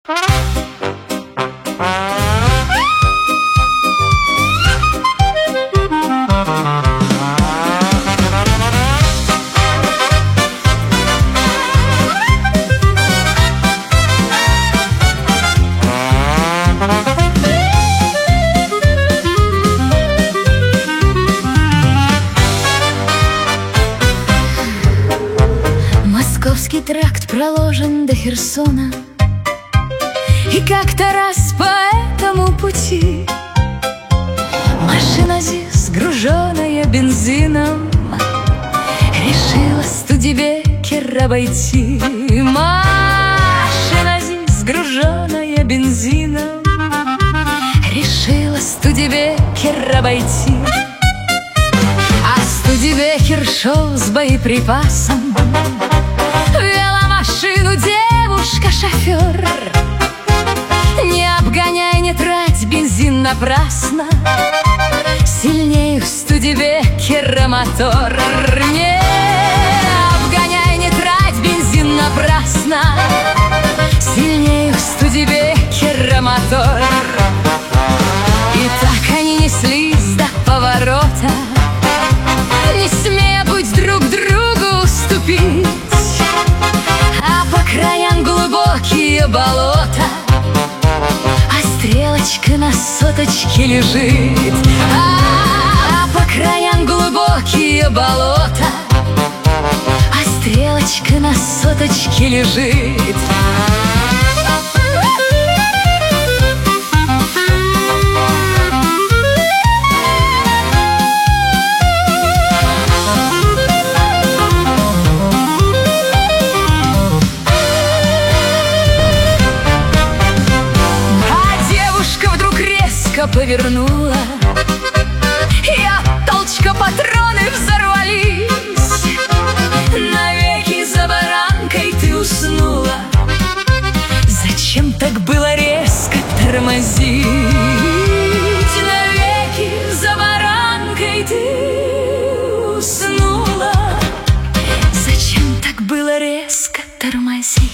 Московский тракт проложен до Херсона, и как-то раз по этому пути машина ЗИС, груженная бензином, решила Студебекер обойти. Машина ЗИС, груженная бензином, решила Студебекер обойти. А Студебекер шел с боеприпасом, вела машину девушка-шофер. Не обгоняй, не трать бензин напрасно, сильнее у Студебекера мотор. Не обгоняй, не трать бензин напрасно, сильнее у Студебекера мотор. И так они неслись до поворота, не смея путь друг другу уступить. А по краям глубокие болота, а стрелочка на соточке лежит. А по краям глубокие болота, а стрелочка на соточке лежит. Повернула, и от толчка патроны взорвались. Навеки за баранкой ты уснула. Зачем так было резко тормозить? Навеки за баранкой ты уснула. Зачем так было резко тормозить?